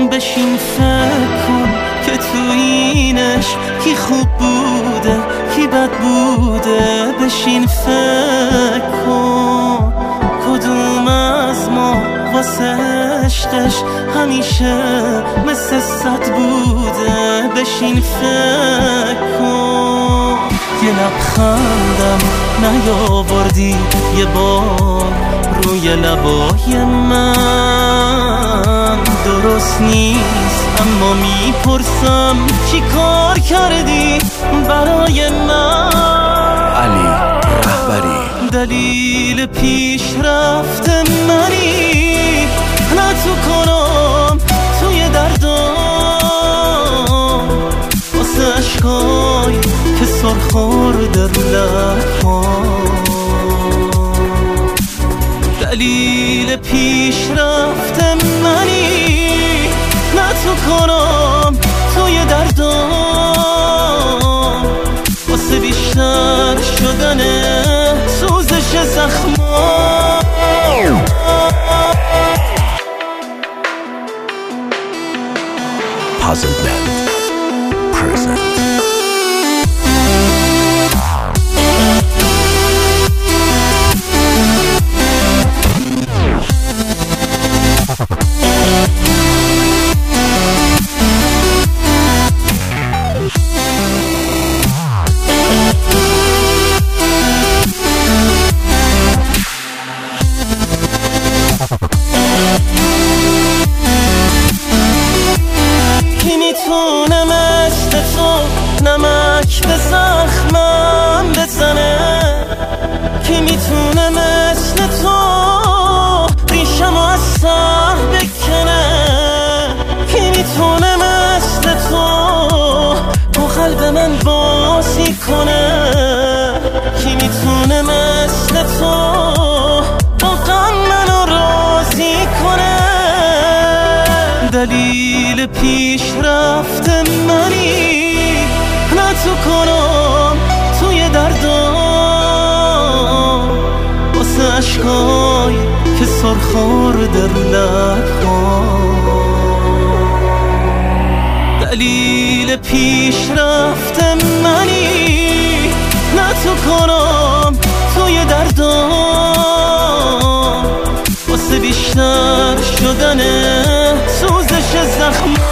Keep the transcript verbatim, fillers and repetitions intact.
بشین فکر کن که تو اینش کی خوب بوده کی بد بوده. بشین فکر کن کدوم از ما واسه عشقش همیشه مثل صد بوده. بشین فکر کن یه لبخندم نیاوردی یه بار روی لبای من. درست نیست اما میپرسم چی کار کردی برای من. علی رهبری دلیل پیشرفت منی نه تو کنم توی دردم واسه عشقای که سرخورده رو لبم. دلیل پیشرفت منی نه تو کنم توی دردم واسه بیشتر شدن سوزش زخمام. Puzzle Band present. کی میتونه مثل تو نمک به زخمم بزنه. کی میتونه مثل تو ریشم از سر بکنه. کی میتونه مثل تو با قلب من بازی کنه. کی میتونه مثل تو با غم منو راضی کنه. دلیل پیشرفت منی نه تو کنم توی دردم واسه عشقای که سرخورده رو لبم. دلیل پیشرفت منی نه تو کنم توی دردم واسه بیشتر شدن سوزش زخم.